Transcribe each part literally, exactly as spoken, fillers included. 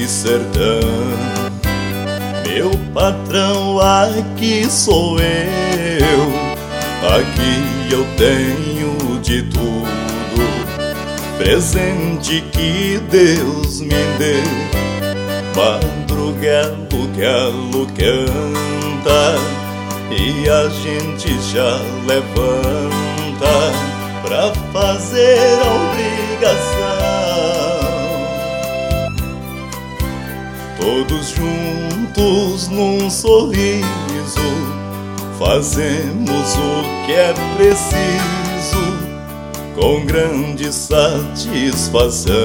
deste sertão. Meu patrão, aqui sou eu, aqui eu tenho de tudo, presente que Deus me deu. Madrugado, galo canta e a gente já levanta pra fazer a obrigação. Todos juntos num sorriso fazemos o que é preciso com grande satisfação.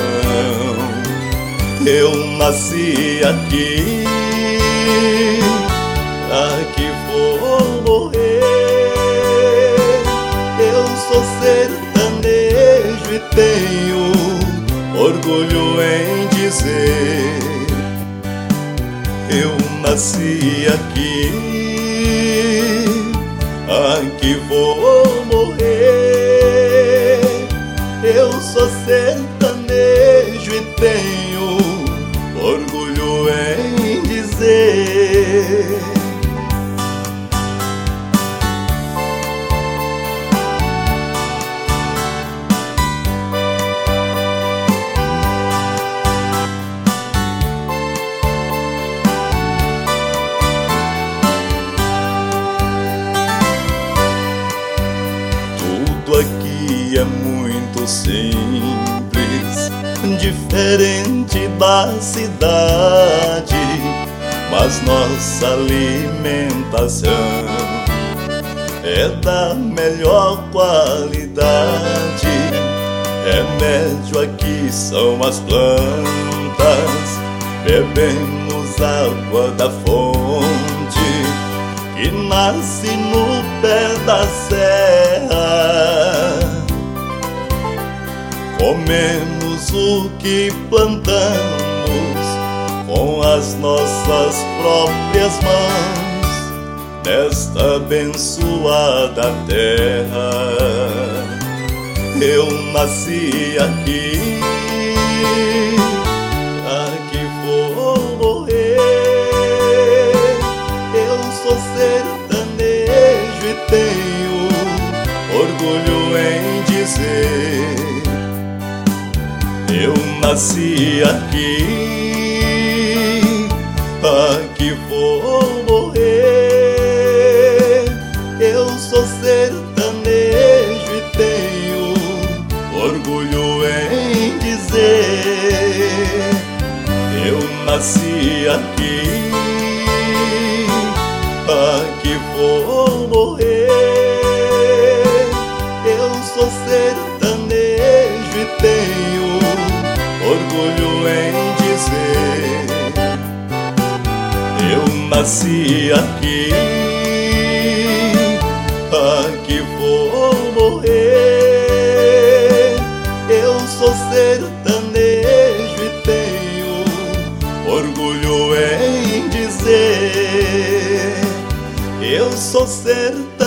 Eu nasci aqui, aqui vou morrer. Eu sou sertanejo e tenho orgulho em dizer: eu nasci aqui, aqui vou morrer. Eu sou sertanejo e tenho orgulho em dizer. Tudo aqui é muito simples, diferente da cidade, mas nossa alimentação é da melhor qualidade. Remédio aqui são as plantas, bebemos água da fonte que nasce no pé da serra. Comemos o que plantamos com as nossas próprias mãos nesta abençoada terra. Eu nasci aqui, aqui vou morrer. Eu sou sertanejo e tenho orgulho em dizer: eu nasci aqui, aqui vou morrer. Eu sou sertanejo e tenho orgulho em dizer: eu nasci aqui, aqui vou morrer. Eu sou sertanejo e tenho orgulho em dizer: eu nasci aqui, aqui vou morrer. Eu sou sertanejo e tenho orgulho em dizer: eu sou sertanejo.